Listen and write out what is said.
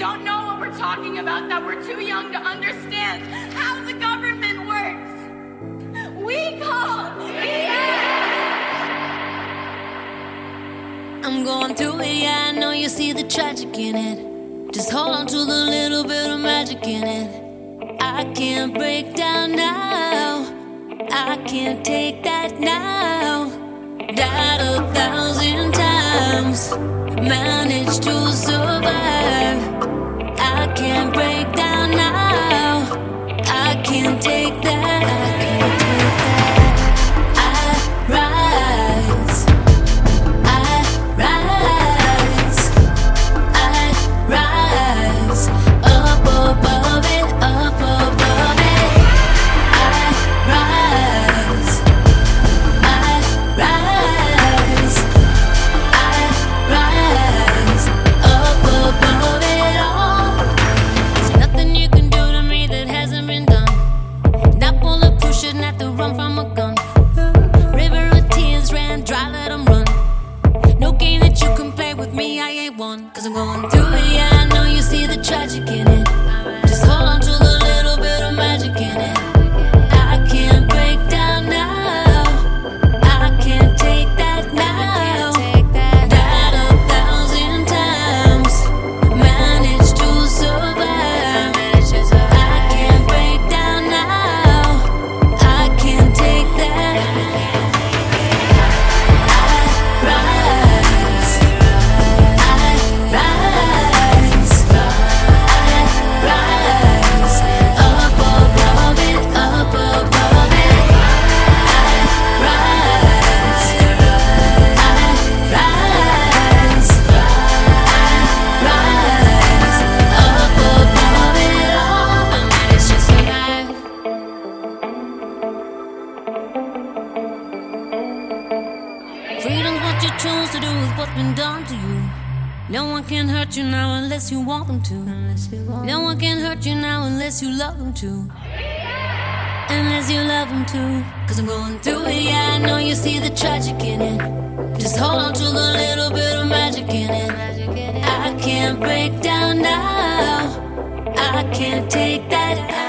don't know what we're talking about, that we're too young to understand how the government works. We call I'm going through it, yeah, I know you see the tragic in it. Just hold on to the little bit of magic in it. I can't break down now. I can't take that now. Died 1,000 times, managed to survive. I can't break down now. I can't take that. I can't take that. I rise. I rise. I rise. Up above it, up above it. I rise. I rise. I rise. Up above it all. There's nothing you can do to me that hasn't been done. Not bulletproof, shouldn't have to run from a gun. River of tears ran dry, let 'em run. No game that you can play with me, I ain't one. Cause I'm going through it, yeah, I know you see the tragic in it. Just hold on to the little bit of magic in it. I can't break down now. I can't take that now. Died 1,000 times, managed to survive. I can't break down now. I can't take that. I rise. I rise. I rise. Up above it, up above it. I rise. I rise. I rise. Up above it all. I managed to survive. Freedom's what you choose to do with what's been done to you. No one can hurt you now unless you want them to. No one can hurt you now unless you love them to. Unless you love them to. Cause I'm going through it, yeah, I know you see the tragic in it. Just hold on to the little bit of magic in it. I can't break down now. I can't take that.